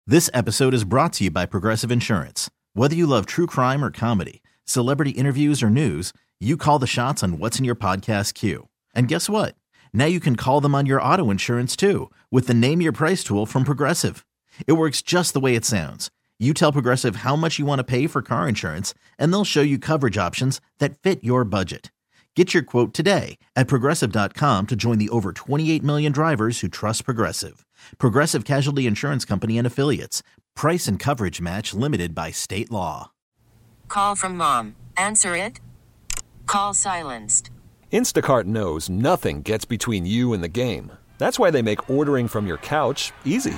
This episode is brought to you by Progressive Insurance. Whether you love true crime or comedy, celebrity interviews or news, you call the shots on what's in your podcast queue. And guess what? Now you can call them on your auto insurance too with the Name Your Price tool from Progressive. It works just the way it sounds. You tell Progressive how much you want to pay for car insurance, and they'll show you coverage options that fit your budget. Get your quote today at Progressive.com to join the over 28 million drivers who trust Progressive. Progressive Casualty Insurance Company and Affiliates. Price and coverage match limited by state law. Call from mom. Answer it. Call silenced. Instacart knows nothing gets between you and the game. That's why they make ordering from your couch easy.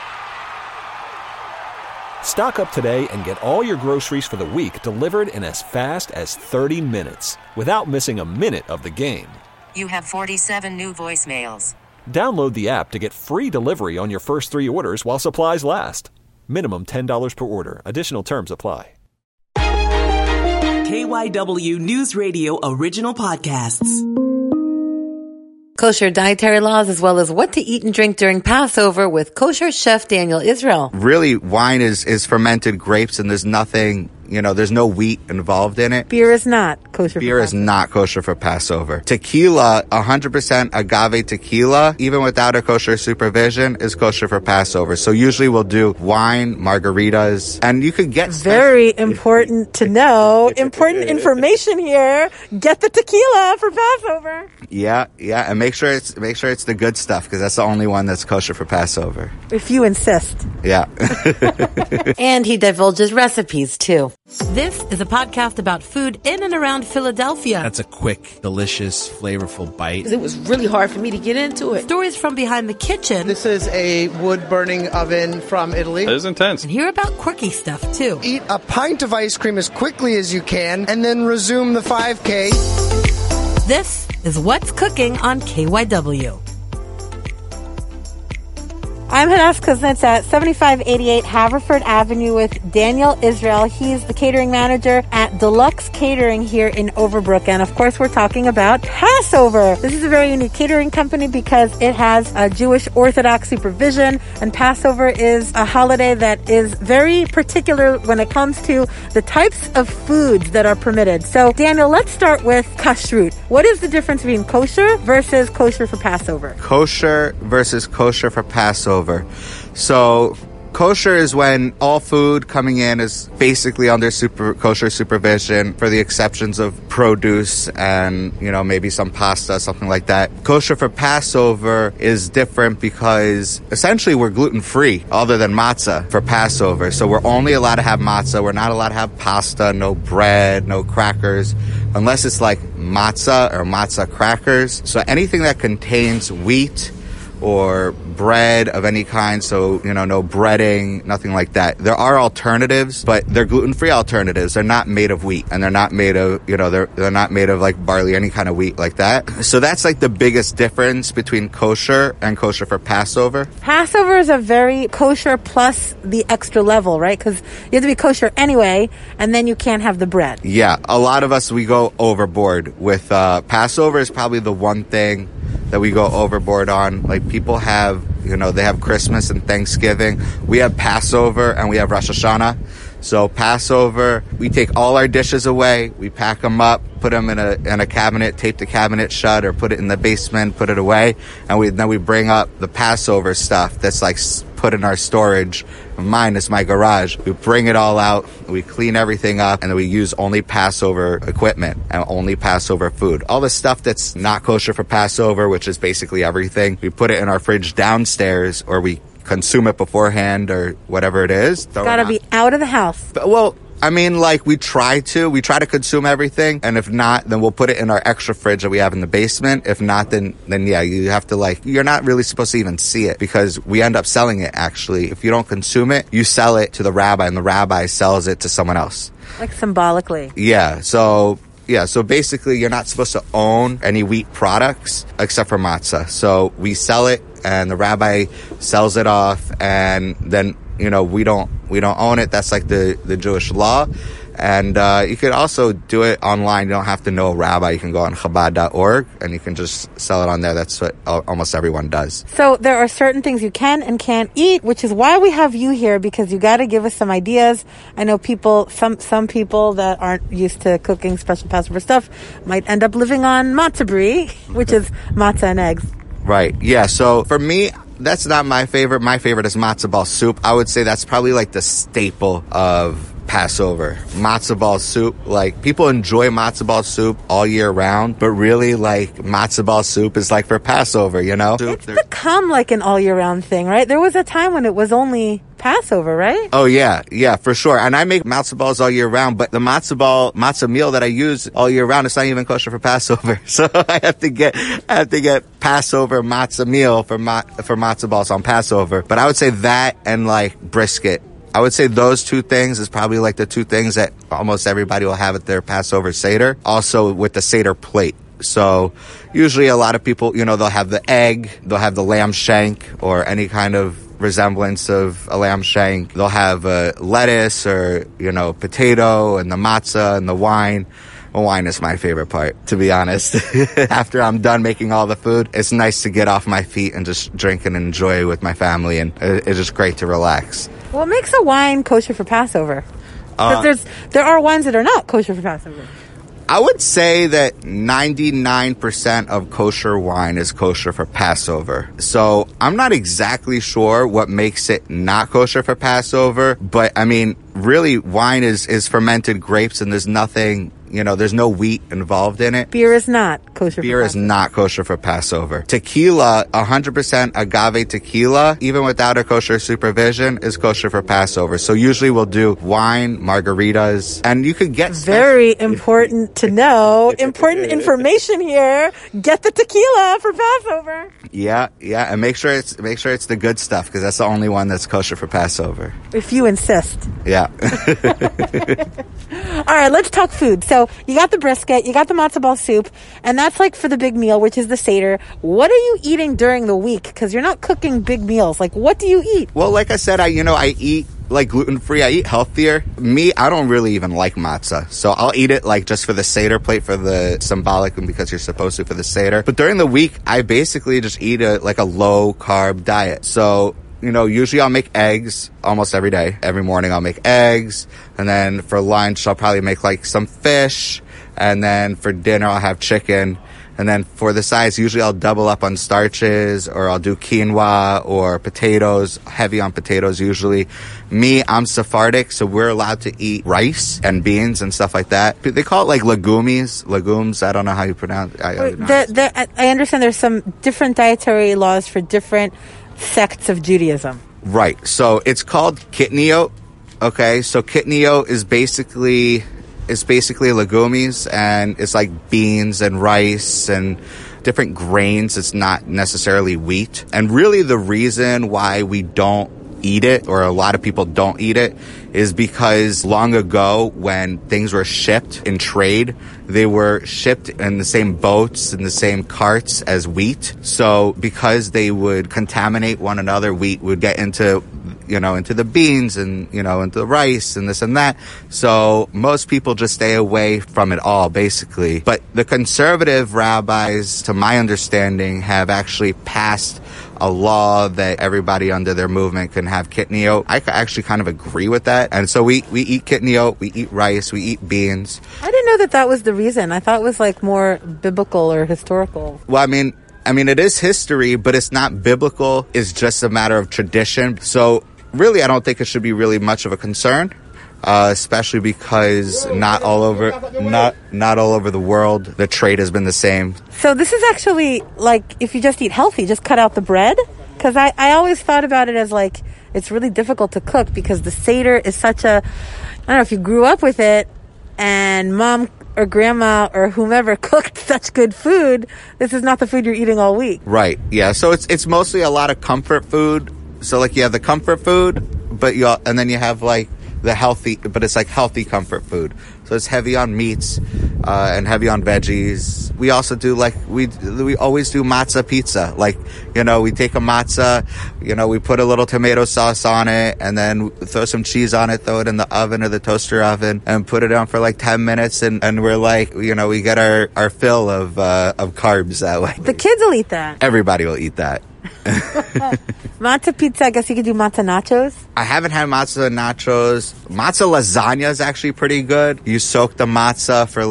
Stock up today and get all your groceries for the week delivered in as fast as 30 minutes without missing a minute of the game. You have 47 new voicemails. Download the app to get free delivery on your first 3 orders while supplies last. Minimum $10 per order. Additional terms apply. KYW News Radio original podcasts. Kosher dietary laws, as well as what to eat and drink during Passover with kosher chef Daniel Israel. Really, wine is fermented grapes, and there's nothing, there's no wheat involved in it. Beer is not kosher. Beer is not kosher for Passover. Tequila, 100% agave tequila, even without a kosher supervision, is kosher for Passover. So usually we'll do wine, margaritas, and you could get very important to know. Important information here. Get the tequila for Passover. Yeah, and make sure it's the good stuff, because that's the only one that's kosher for Passover. If you insist. Yeah. And he divulges recipes too. This is a podcast about food in and around Philadelphia. That's a quick, delicious, flavorful bite. It was really hard for me to get into it. Stories from behind the kitchen. This is a wood-burning oven from Italy. It is intense. And hear about quirky stuff, too. Eat a pint of ice cream as quickly as you can, and then resume the 5K. This is What's Cooking on KYW. I'm Hadass Kuznets at 7588 Haverford Avenue with Daniel Israel. He's the catering manager at Deluxe Catering here in Overbrook. And of course, we're talking about Passover. This is a very unique catering company because it has a Jewish Orthodox supervision. And Passover is a holiday that is very particular when it comes to the types of foods that are permitted. So, Daniel, let's start with kashrut. What is the difference between kosher versus kosher for Passover? Kosher versus kosher for Passover. So kosher is when all food coming in is basically under kosher supervision, for the exceptions of produce and, maybe some pasta, something like that. Kosher for Passover is different because essentially we're gluten-free other than matzah for Passover. So we're only allowed to have matzah. We're not allowed to have pasta, no bread, no crackers, unless it's like matzah or matzah crackers. So anything that contains wheat or bread of any kind, so, no breading, nothing like that. There are alternatives, but they're gluten-free alternatives. They're not made of wheat, and they're not made of, they're not made of like barley, any kind of wheat like that. So that's like the biggest difference between kosher and kosher for Passover. Passover is a very kosher plus the extra level, right? Because you have to be kosher anyway, and then you can't have the bread. Yeah, a lot of us, we go overboard with Passover is probably the one thing that we go overboard on. Like, people have, they have Christmas and Thanksgiving. We have Passover and we have Rosh Hashanah. So Passover, we take all our dishes away, we pack them up, put them in a cabinet, tape the cabinet shut, or put it in the basement, put it away, and then we bring up the Passover stuff that's like put in our storage. Mine is my garage. We bring it all out, we clean everything up, and then we use only Passover equipment and only Passover food. All the stuff that's not kosher for Passover, which is basically everything, we put it in our fridge downstairs, or we consume it beforehand, or whatever it is. Gotta be out of the house. Well, I mean, like, we try to consume everything, and if not, then we'll put it in our extra fridge that we have in the basement. If not, then yeah, you have to, you're not really supposed to even see it, because we end up selling it, actually. If you don't consume it, you sell it to the rabbi, and the rabbi sells it to someone else. Like symbolically. Yeah, so basically you're not supposed to own any wheat products except for matzah. So we sell it, and the rabbi sells it off, and then, we don't own it. That's like the Jewish law. And you could also do it online. You don't have to know a rabbi. You can go on Chabad.org and you can just sell it on there. That's what almost everyone does. So there are certain things you can and can't eat, which is why we have you here, because you got to give us some ideas. I know some people that aren't used to cooking special Passover stuff might end up living on matzah brie, which is matzah and eggs. Right. Yeah. So for me, that's not my favorite. My favorite is matzo ball soup. I would say that's probably like the staple of Passover. Matzo ball soup. Like, people enjoy matzo ball soup all year round, but really, like, matzo ball soup is like for Passover, you know? It's become like an all year round thing, right? There was a time when it was only Passover, right? Oh, yeah, for sure. And I make matzo balls all year round, but the matzo meal that I use all year round, it's not even kosher for Passover. So I have to get Passover matzo meal for matzo balls on Passover. But I would say that and like brisket. I would say those two things is probably like the two things that almost everybody will have at their Passover Seder. Also with the Seder plate. So usually a lot of people, you know, they'll have the egg, they'll have the lamb shank or any kind of resemblance of a lamb shank. They'll have lettuce or, you know, potato and the matzah and the wine. Well, wine is my favorite part, to be honest. After I'm done making all the food, it's nice to get off my feet and just drink and enjoy with my family, and it's just great to relax. What makes a wine kosher for Passover? Because there are wines that are not kosher for Passover. I would say that 99% of kosher wine is kosher for Passover. So I'm not exactly sure what makes it not kosher for Passover, but I mean, really, wine is fermented grapes, and there's nothing, you know, there's no wheat involved in it. Beer is not kosher for Passover. Beer is not kosher for Passover. Tequila, 100% agave tequila, even without a kosher supervision, is kosher for Passover. So usually we'll do wine, margaritas, and you could get very important to know. Important information here. Get the tequila for Passover. Yeah, and make sure it's the good stuff, because that's the only one that's kosher for Passover. If you insist. Yeah. All right, let's talk food. So you got the brisket, you got the matzo ball soup, and that's like for the big meal, which is the Seder. What are you eating during the week? Because you're not cooking big meals. Like, what do you eat? Well, like I said, I eat like gluten-free. I eat healthier. Me, I don't really even like matzah. So I'll eat it like just for the Seder plate, for the symbolic, and because you're supposed to for the Seder. But during the week, I basically just eat a low-carb diet. So, you know, usually I'll make eggs almost every day. Every morning I'll make eggs. And then for lunch, I'll probably make like some fish. And then for dinner, I'll have chicken. And then for the sides, usually I'll double up on starches, or I'll do quinoa or potatoes, heavy on potatoes usually. Me, I'm Sephardic, so we're allowed to eat rice and beans and stuff like that. They call it like legumes. I don't know how you pronounce it. I understand there's some different dietary laws for different sects of Judaism. Right. So it's called kitniot. Okay. So kitniot is basically legumes, and it's like beans and rice and different grains. It's not necessarily wheat. And really the reason why we don't eat it, or a lot of people don't eat it, is because long ago when things were shipped in trade, they were shipped in the same boats, in the same carts as wheat. So because they would contaminate one another, wheat would get into the beans and, into the rice and this and that. So most people just stay away from it all, basically. But the conservative rabbis, to my understanding, have actually passed a law that everybody under their movement can have kitniot. I actually kind of agree with that. And so we eat kitniot, we eat rice, we eat beans. I didn't know that was the reason. I thought it was like more biblical or historical. Well, I mean, it is history, but it's not biblical. It's just a matter of tradition. So really, I don't think it should be really much of a concern. Especially because not all over the world, the trade has been the same. So this is actually like, if you just eat healthy, just cut out the bread? Because I always thought about it as like, it's really difficult to cook because the Seder is such a, I don't know if you grew up with it and mom or grandma or whomever cooked such good food, this is not the food you're eating all week. Right, yeah. So it's mostly a lot of comfort food. So like you have the comfort food, and then you have like the healthy, but it's like healthy comfort food. So it's heavy on meats and heavy on veggies. We also do we always do matzah pizza. Like, we take a matzah, we put a little tomato sauce on it and then throw some cheese on it, throw it in the oven or the toaster oven and put it on for like 10 minutes. And we're like, we get our fill of carbs that way. The kids will eat that. Everybody will eat that. Matzah pizza, I guess you could do matzah nachos. I haven't had matzah nachos. Matzah lasagna is actually pretty good. You soak the matzah for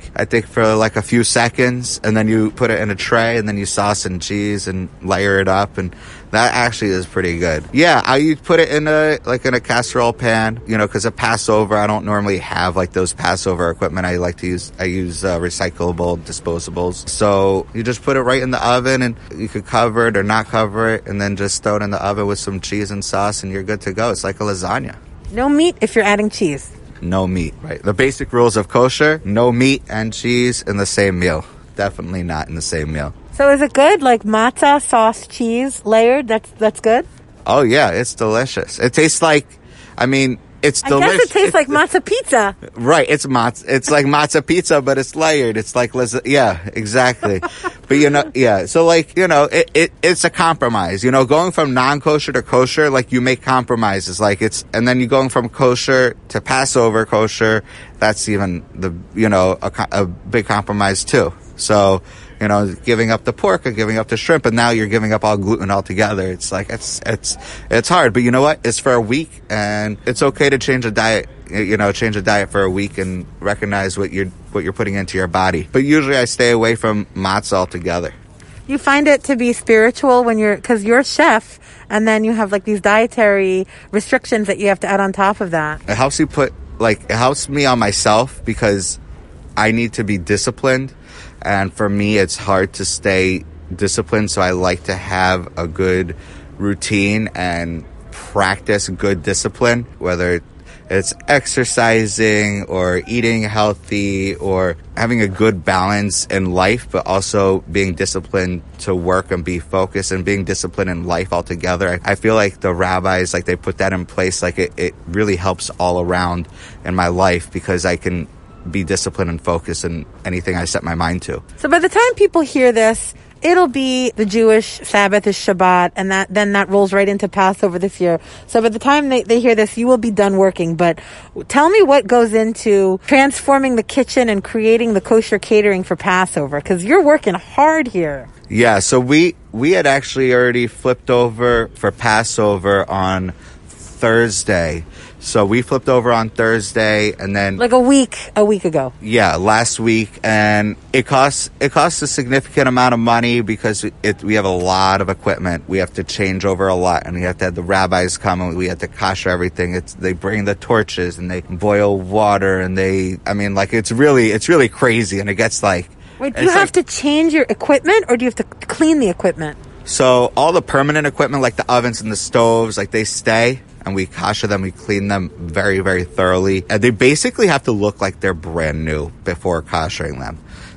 a few seconds, and then you put it in a tray, and then you sauce and cheese and layer it up, and that actually is pretty good. Yeah, I put it in a casserole pan, because of Passover, I don't normally have like those Passover equipment. I use recyclable disposables. So you just put it right in the oven, and you could cover it or not cover it, and then just throw it in the oven with some cheese and sauce, and you're good to go. It's like a lasagna. No meat if you're adding cheese. No meat, right? The basic rules of kosher: no meat and cheese in the same meal. Definitely not in the same meal. So is it good? Like matzah, sauce, cheese, layered? That's good? Oh, yeah. It's delicious. It tastes like, it's delicious. I guess it tastes like matzah pizza. Right. It's like matzah pizza, but it's layered. It's like, yeah, exactly. But, yeah. So, it's a compromise. Going from non-kosher to kosher, like, you make compromises. And then you're going from kosher to Passover kosher. That's even a big compromise, too. So, giving up the pork or giving up the shrimp, and now you're giving up all gluten altogether. It's like, it's hard, but you know what? It's for a week, and it's okay to change a diet, for a week and recognize what you're putting into your body. But usually I stay away from matzah altogether. You find it to be spiritual because you're a chef, and then you have like these dietary restrictions that you have to add on top of that. It helps it helps me on myself because I need to be disciplined. And for me, it's hard to stay disciplined, so I like to have a good routine and practice good discipline, whether it's exercising or eating healthy or having a good balance in life, but also being disciplined to work and be focused and being disciplined in life altogether. I feel like the rabbis, they put that in place, it really helps all around in my life because I can be disciplined and focused in anything I set my mind to. So by the time people hear this, it'll be the Jewish Sabbath is Shabbat, and that rolls right into Passover this year. So by the time they hear this, you will be done working. But tell me what goes into transforming the kitchen and creating the kosher catering for Passover, because you're working hard here. Yeah, so we had actually already flipped over for Passover on Thursday. So we flipped over on Thursday, and then like a week ago. Yeah, last week, and it costs a significant amount of money because we have a lot of equipment. We have to change over a lot, and we have to have the rabbis come, and we have to kosher everything. They bring the torches and they boil water, and it's really crazy, and it gets like. Wait, do you have to change your equipment, or do you have to clean the equipment? So all the permanent equipment, like the ovens and the stoves, they stay. And we kosher them, we clean them very, very thoroughly. And they basically have to look like they're brand new before koshering them.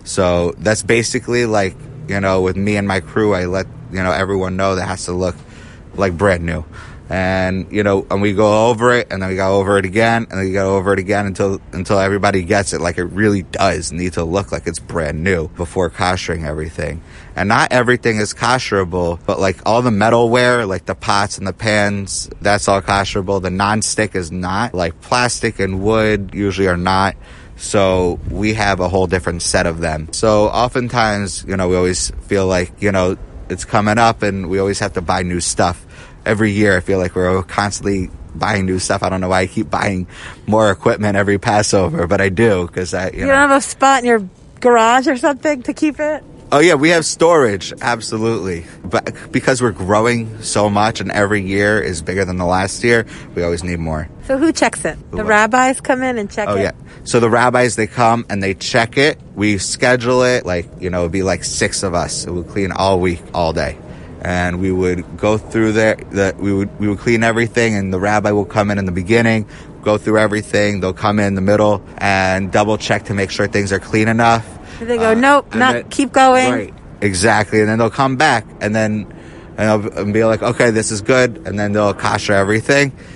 So that's basically with me and my crew, I let, everyone know that has to look like brand new. And, and we go over it, and then we go over it again, and then we go over it again until everybody gets it. Like, it really does need to look like it's brand new before koshering everything. And not everything is kosherable, but all the metalware, like the pots and the pans, that's all kosherable. The non-stick is not. Like plastic and wood usually are not. So we have a whole different set of them. So oftentimes, we always feel like, it's coming up, and we always have to buy new stuff. Every year, I feel like we're constantly buying new stuff. I don't know why I keep buying more equipment every Passover, but I do because You don't have a spot in your garage or something to keep it? Oh, yeah, we have storage, absolutely. But because we're growing so much and every year is bigger than the last year, we always need more. So who checks it? The rabbis come in and check it? Oh, yeah. So the rabbis, they come and they check it. We schedule it, it'd be 6 of us. We'll clean all week, all day. And we would go through there, we would clean everything, and the rabbi will come in the beginning, go through everything. They'll come in the middle and double check to make sure things are clean enough. They go, nope, keep going. Right, exactly. And then they'll come back and they'll be like, okay, this is good. And then they'll kosher everything.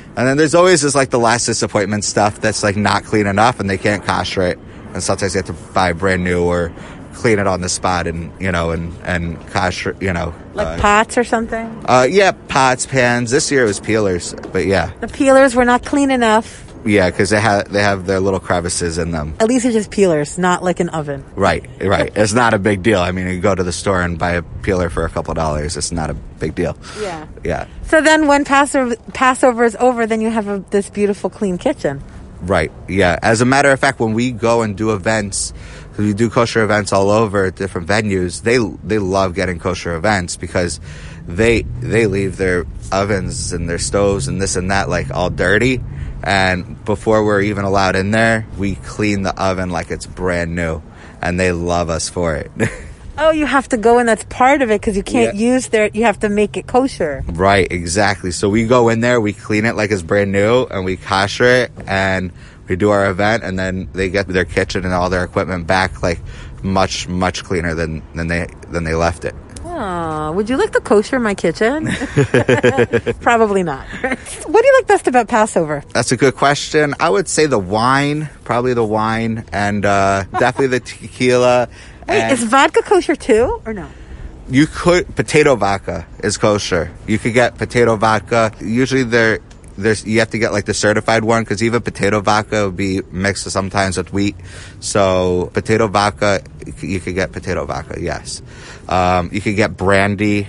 And then there's always this like the last disappointment stuff that's like not clean enough and they can't kosher it. And sometimes you have to buy brand new or clean it on the spot and, and kosher, Like pots or something? Yeah, pots, pans. This year it was peelers, but yeah. The peelers were not clean enough. Yeah, because they have their little crevices in them. At least it's just peelers, not like an oven. Right. It's not a big deal. I mean, you go to the store and buy a peeler for a couple $. It's not a big deal. Yeah. So then when Passover is over, then you have this beautiful clean kitchen. Right. Yeah. As a matter of fact, when we go and do events, because we do kosher events all over at different venues, they love getting kosher events because they leave their ovens and their stoves and this and that like all dirty. And before we're even allowed in there, we clean the oven like it's brand new. And they love us for it. Oh, you have to go in. That's part of it because you can't use you have to make it kosher. Right, exactly. So we go in there, we clean it like it's brand new, and we kosher it, and we do our event, and then they get their kitchen and all their equipment back like much, much cleaner than they left it. Oh, would you like to kosher my kitchen? Probably not. What do you like best about Passover? That's a good question. I would say probably the wine, and definitely the tequila. Wait, is vodka kosher too, or no? You could. Potato vodka is kosher. You could get potato vodka. Usually you have to get like the certified one because even potato vodka would be mixed sometimes with wheat. So potato vodka, you could get potato vodka, yes. You could get brandy.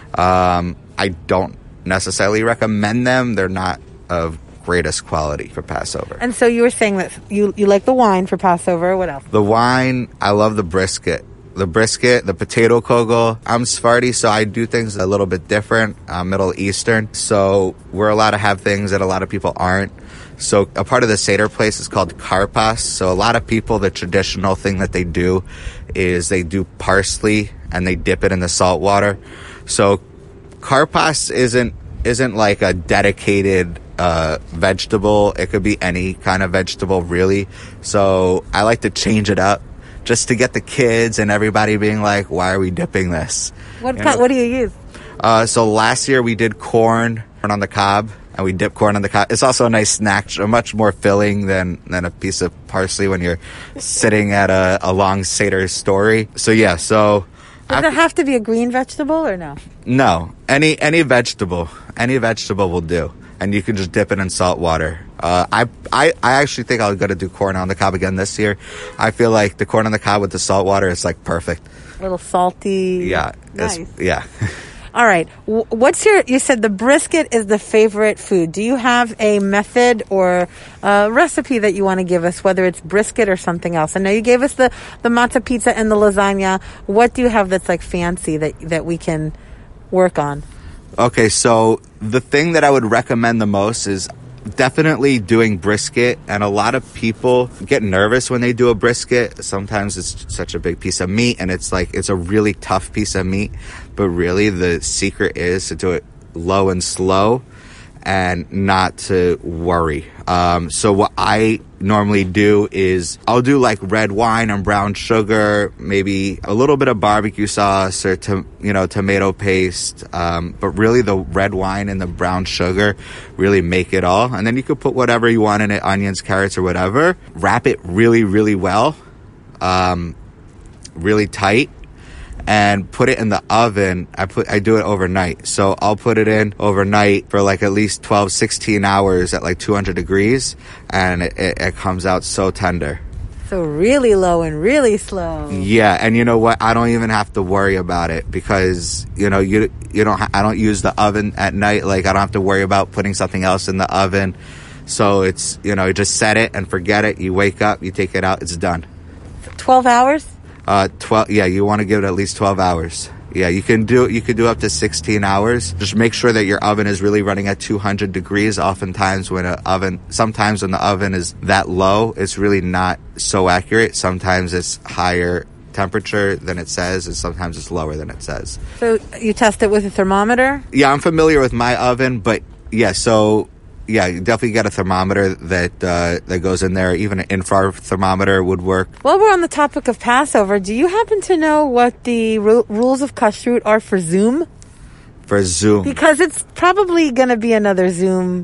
I don't necessarily recommend them. They're not of greatest quality for Passover. And so you were saying that you like the wine for Passover. What else? The wine, I love the brisket. The potato kogel. I'm Sephardi, so I do things a little bit different, Middle Eastern. So we're allowed to have things that a lot of people aren't. So a part of the Seder place is called karpas. So a lot of people, the traditional thing that they do is they do parsley and they dip it in the salt water. So karpas isn't like a dedicated vegetable. It could be any kind of vegetable, really. So I like to change it up just to get the kids and everybody being like, why are we dipping this? What do you use? So last year we did corn on the cob, and we dip corn on the cob. It's also a nice snack, much more filling than a piece of parsley when you're sitting at a long Seder story. So yeah, Does it have to be a green vegetable or no? No, any vegetable will do, and you can just dip it in salt water. I actually think I'm gonna do corn on the cob again this year. I feel like the corn on the cob with the salt water is like perfect. A little salty. Yeah. Nice. Yeah. All right. You said the brisket is the favorite food. Do you have a method or a recipe that you want to give us, whether it's brisket or something else? I know you gave us the matzah pizza and the lasagna. What do you have that's like fancy that we can work on? Okay, so the thing that I would recommend the most is definitely doing brisket, and a lot of people get nervous when they do a brisket. Sometimes it's such a big piece of meat and it's a really tough piece of meat, but really the secret is to do it low and slow and not to worry. So what I normally do is I'll do like red wine and brown sugar, maybe a little bit of barbecue sauce or tomato paste. But really the red wine and the brown sugar really make it all. And then you could put whatever you want in it, onions, carrots, or whatever. Wrap it really, really well, really tight. And put it in the oven. I do it overnight. So I'll put it in overnight for like at least 12, 16 hours at like 200 degrees. And it comes out so tender. So really low and really slow. Yeah. And you know what? I don't even have to worry about it because, I don't use the oven at night. Like I don't have to worry about putting something else in the oven. So it's, you just set it and forget it. You wake up, you take it out, it's done. 12 hours? 12. Yeah, you want to give it at least 12 hours. Yeah, you could do up to 16 hours. Just make sure that your oven is really running at 200 degrees. Sometimes when the oven is that low, it's really not so accurate. Sometimes it's higher temperature than it says, and sometimes it's lower than it says. So you test it with a thermometer? Yeah, I'm familiar with my oven, but yeah, so yeah, you definitely got a thermometer that goes in there. Even an infrared thermometer would work. While we're on the topic of Passover, do you happen to know what the rules of kashrut are for Zoom? For Zoom? Because it's probably going to be another Zoom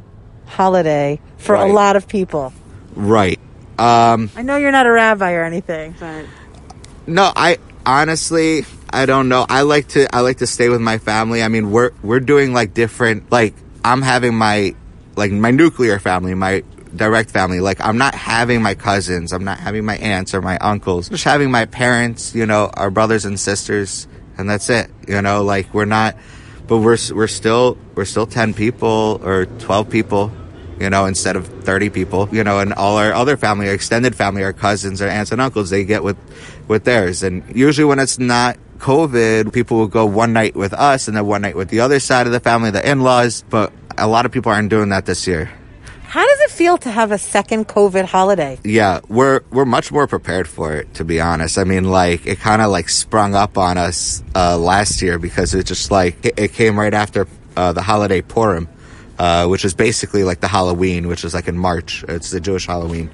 holiday for a lot of people. Right. I know you're not a rabbi or anything, but no, I honestly, I don't know. I like to stay with my family. I mean, we're doing like different, like I'm having my nuclear family, my direct family. Like I'm not having my cousins, I'm not having my aunts or my uncles. Just having my parents, our brothers and sisters, and that's it. Like we're not, but we're still 10 people or 12 people. Instead of 30 people, and all our other family, our extended family, our cousins, our aunts and uncles, they get with theirs. And usually when it's not COVID, people will go one night with us and then one night with the other side of the family, the in-laws. But a lot of people aren't doing that this year. How does it feel to have a second COVID holiday? Yeah, we're much more prepared for it, to be honest. I mean, like, it kind of like sprung up on us last year because it just like, it came right after the holiday Purim. Which is basically like the Halloween, which is like in March. It's the Jewish Halloween.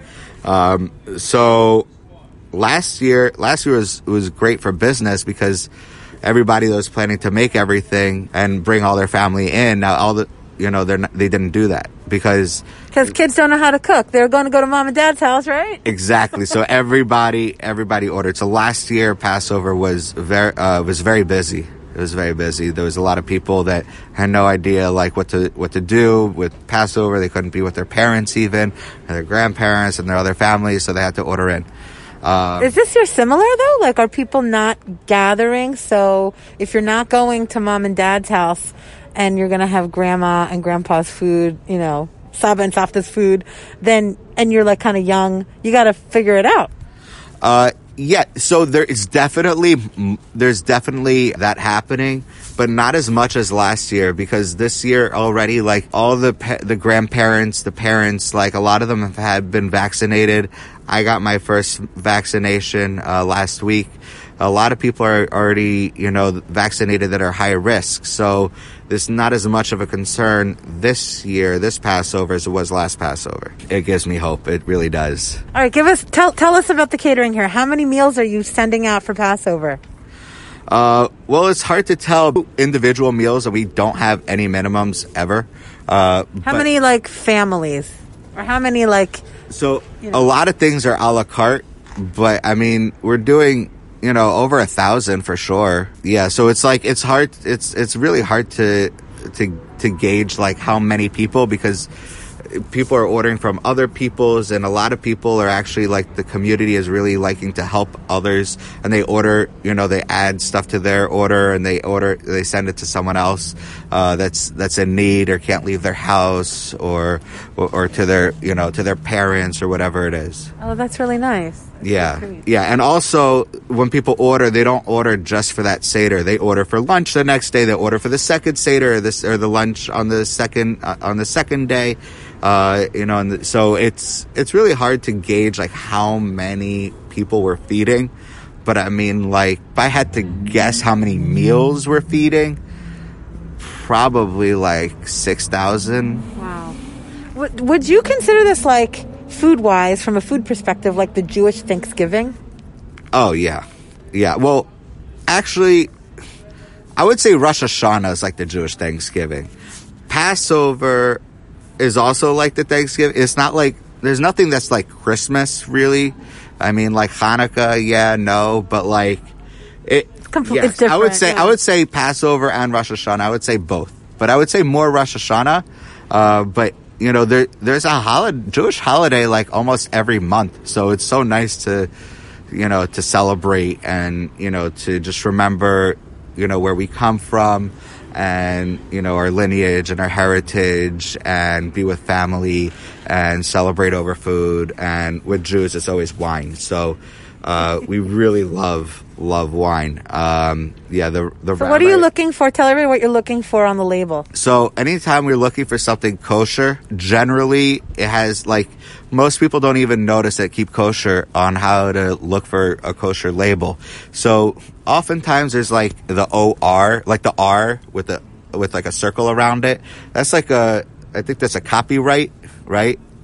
So last year was great for business because everybody that was planning to make everything and bring all their family in, now they didn't do that because kids don't know how to cook. They're going to go to mom and dad's house, right? Exactly. So everybody ordered. So last year Passover was very busy. It was very busy. There was a lot of people that had no idea like what to do with Passover. They couldn't be with their parents even, and their grandparents and their other families, so they had to order in. Is this year similar though? Like, are people not gathering? So if you're not going to mom and dad's house and you're going to have grandma and grandpa's food, Saba and Savta's food, and you're like kind of young, you got to figure it out. Yeah, so there's definitely that happening, but not as much as last year because this year already, like all the grandparents, the parents, like a lot of them have been vaccinated. I got my first vaccination last week. A lot of people are already, vaccinated that are high risk. So there's not as much of a concern this year, this Passover, as it was last Passover. It gives me hope. It really does. All right, tell us about the catering here. How many meals are you sending out for Passover? Well, it's hard to tell individual meals, and we don't have any minimums ever. How many like families, or how many like? So a lot of things are a la carte, but I mean we're doing over 1,000 for sure. Yeah, so it's like it's hard. It's really hard to gauge like how many people because people are ordering from other people's, and a lot of people are actually like the community is really liking to help others, and they order, they add stuff to their order and they send it to someone else that's in need or can't leave their house or to their to their parents or whatever it is. Oh, that's really nice. Yeah. And also when people order, they don't order just for that Seder. They order for lunch the next day. They order for the second Seder or the lunch on the second day. And so it's really hard to gauge like how many people we're feeding. But I mean, like if I had to guess how many meals we're feeding, probably like 6,000. Wow. Would you consider this like food-wise, from a food perspective, like the Jewish Thanksgiving? Oh, yeah. Yeah, well, actually, I would say Rosh Hashanah is like the Jewish Thanksgiving. Passover is also like the Thanksgiving. It's not like, there's nothing that's like Christmas, really. I mean, like Hanukkah, yeah, no, but like, it's different. I would say Passover and Rosh Hashanah. I would say both. But I would say more Rosh Hashanah, but there's a Jewish holiday like almost every month. So it's so nice to celebrate and, to just remember, where we come from and, our lineage and our heritage and be with family and celebrate over food. And with Jews, it's always wine. So, we really love wine. So what are you looking for? Tell everybody what you're looking for on the label. So anytime we're looking for something kosher, generally it has like, most people don't even notice that Keep Kosher on how to look for a kosher label. So oftentimes there's like the OR, like the R with like a circle around it. That's like I think that's a copyright, right?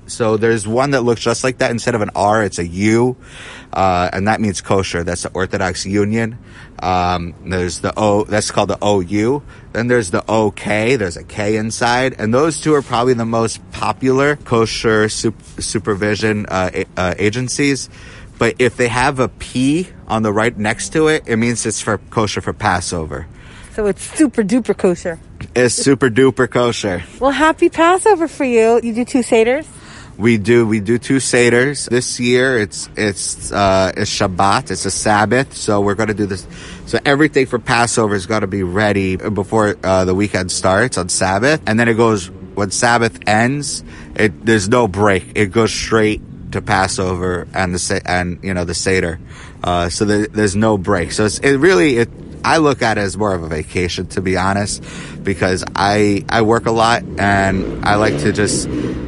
So there's one that looks just like that. Instead of an R, it's a U, and that means kosher. That's the Orthodox Union. There's the O, that's called the OU. Then there's the OK, there's a K inside. And those two are probably the most popular kosher supervision agencies. But if they have a P on the right next to it, it means it's for kosher for Passover. So it's super duper kosher. It's super duper kosher. Well, happy Passover for you. You do 2 seders? We do 2 seders. This year it's Shabbat, it's a Sabbath, so we're going to do this. So everything for Passover has got to be ready before the weekend starts on Sabbath. And then it goes, when Sabbath ends, there's no break. It goes straight to Passover and the Seder. So there's no break. So I look at it as more of a vacation, to be honest, because I work a lot and I like to just,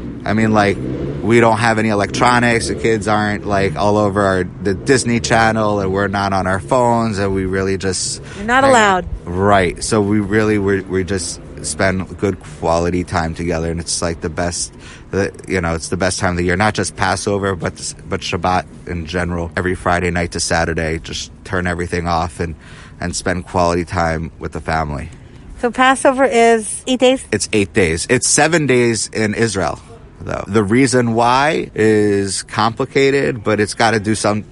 we don't have any electronics. The kids aren't all over the Disney Channel, and we're not on our phones, and we really just... You're not allowed. Right. So we just spend good quality time together, and it's the best, it's the best time of the year. Not just Passover, but Shabbat in general. Every Friday night to Saturday, just turn everything off and spend quality time with the family. So Passover is 8 days? It's 8 days. It's 7 days in Israel, though. The reason why is complicated, but it's got to do something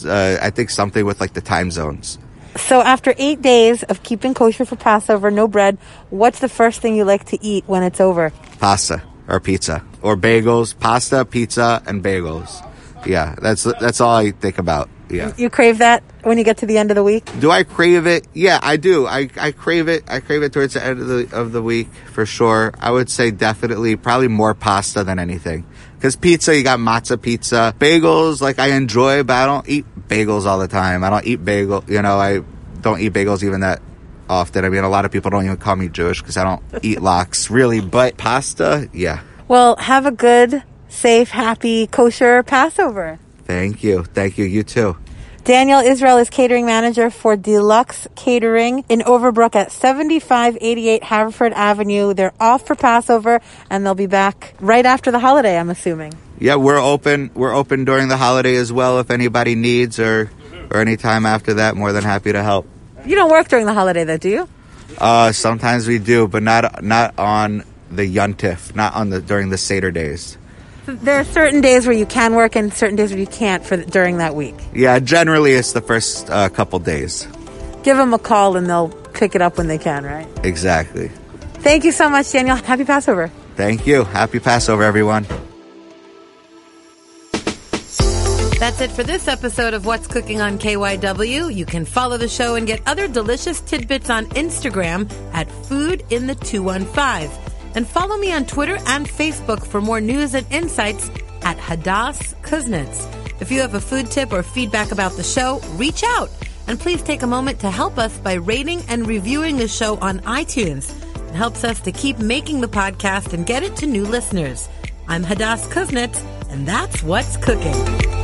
with the time zones. So after 8 days of keeping kosher for Passover, no bread, what's the first thing you like to eat when it's over? Pasta or pizza or bagels. Pasta, pizza, and bagels. Yeah, that's all I think about. Yeah. You crave that when you get to the end of the week? Do I crave it? Yeah, I do. I crave it. I crave it towards the end of the week for sure. I would say definitely probably more pasta than anything. Because pizza, you got matzah pizza. Bagels, I enjoy, but I don't eat bagels all the time. I don't eat I don't eat bagels even that often. A lot of people don't even call me Jewish because I don't eat lox, really. But pasta, yeah. Well, have a good, safe, happy, kosher Passover. Thank you. You too. Daniel Israel is catering manager for Deluxe Catering in Overbrook at 7588 Haverford Avenue. They're off for Passover, and they'll be back right after the holiday, I'm assuming. Yeah, we're open. We're open during the holiday as well. If anybody needs or any time after that, more than happy to help. You don't work during the holiday, though, do you? Sometimes we do, but not on the Yontif, during the Seder days. There are certain days where you can work and certain days where you can't during that week. Yeah, generally it's the first couple days. Give them a call and they'll pick it up when they can, right? Exactly. Thank you so much, Daniel. Happy Passover. Thank you. Happy Passover, everyone. That's it for this episode of What's Cooking on KYW. You can follow the show and get other delicious tidbits on Instagram at foodinthe215. And follow me on Twitter and Facebook for more news and insights at Hadass Kuznets. If you have a food tip or feedback about the show, reach out. And please take a moment to help us by rating and reviewing the show on iTunes. It helps us to keep making the podcast and get it to new listeners. I'm Hadass Kuznets, and that's What's Cooking.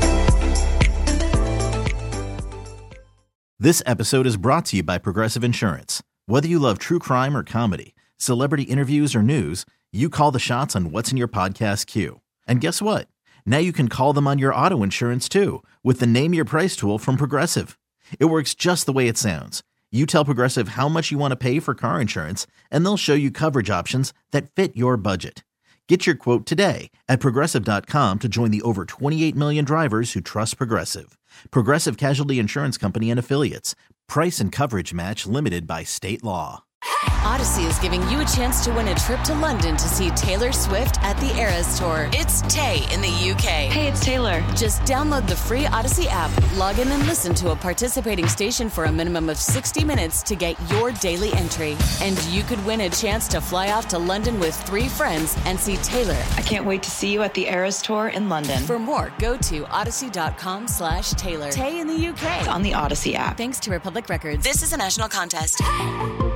This episode is brought to you by Progressive Insurance. Whether you love true crime or comedy, celebrity interviews or news, you call the shots on what's in your podcast queue. And guess what? Now you can call them on your auto insurance too with the Name Your Price tool from Progressive. It works just the way it sounds. You tell Progressive how much you want to pay for car insurance, and they'll show you coverage options that fit your budget. Get your quote today at Progressive.com to join the over 28 million drivers who trust Progressive. Progressive Casualty Insurance Company and Affiliates. Price and coverage match limited by state law. Odyssey is giving you a chance to win a trip to London to see Taylor Swift at the Eras Tour. It's Tay in the UK. Hey, it's Taylor. Just download the free Odyssey app, log in and listen to a participating station for a minimum of 60 minutes to get your daily entry. And you could win a chance to fly off to London with 3 friends and see Taylor. I can't wait to see you at the Eras Tour in London. For more, go to odyssey.com/Taylor. Tay in the UK. It's on the Odyssey app. Thanks to Republic Records. This is a national contest.